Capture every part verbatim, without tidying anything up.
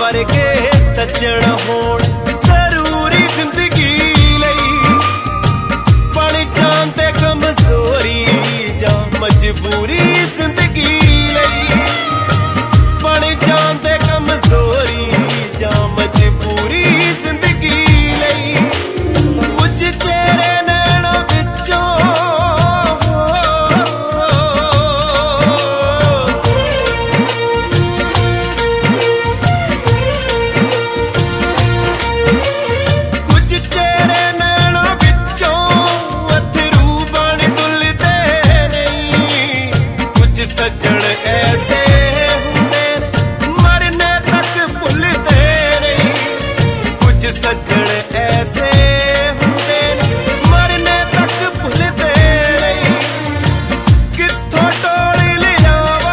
वर्गे सज्जण होण जरूरी जिंदगी लई, बण जांदे कमजोरी जां मजबूरी जिंदगी लई, बण जांदे कमजोरी जां मजबूरी जिंदगी लई। कुछ चेहरे नैना विचों सज्जण ऐसे हुंदे मरने तक भुलदे नहीं, कुछ सज्जण ऐसे हुंदे मरने तक भुलदे नहीं। कित्थों टोली लियावा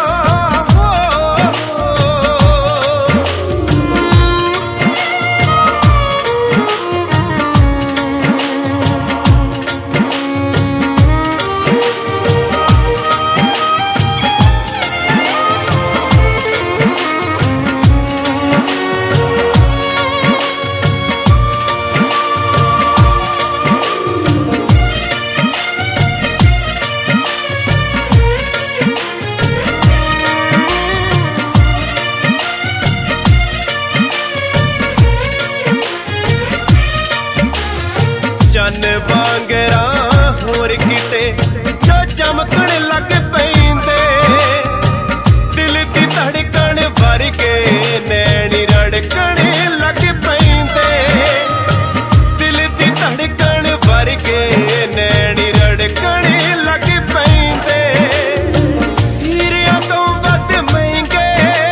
चन वांगरा होर किते जो चमकण लग पैंदे, दिल दी धड़कन वर्गे नैनी रड़कण लग पैंदे, दिल दी धड़कन वर्गे नैनी रड़कण लग पैंदे। हीरियां तो वध महंगे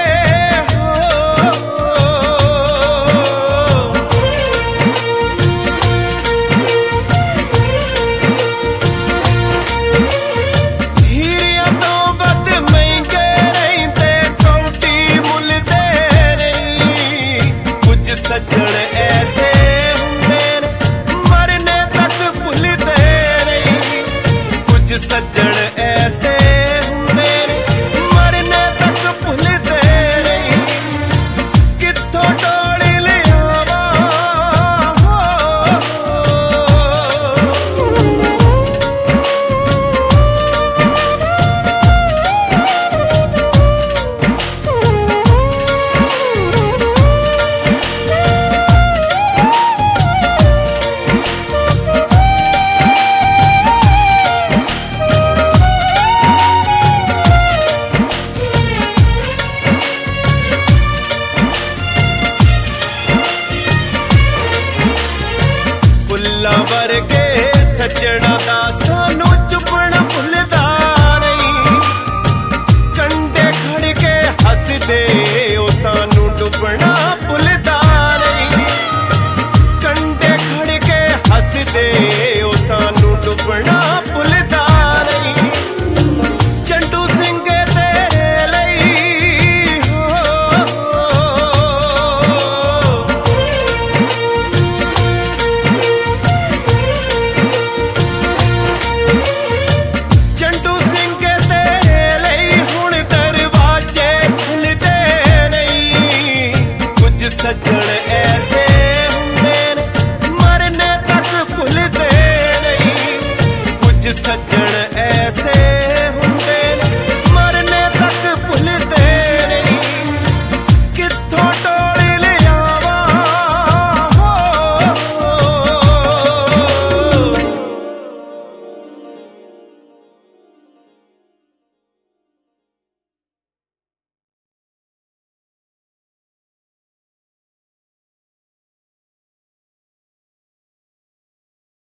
सज्जण ऐसे हुंदे मरने तक भुलदे नहीं, कुछ सज्जण ऐसे हुंदे मरने तक भुलदे नहीं। कित्थों टोली लियावा वर्गे सज्जणा दा सानू चुपना भुलदा नहीं, कंडे खड़ के हसदे ओ सानू डुबना भुलदा नहीं, कंडे खड़ के हसदे ओ सानू डुबना भुलदा नहीं। चंडू सिंह तेरे लई हो चंडू सिंह तेरे लई हुण दरवाजे खुलदे नहीं, कुछ सज्जण ऐसे हुंदे मरने तक भुलदे नहीं, कुछ सज्जण ऐसे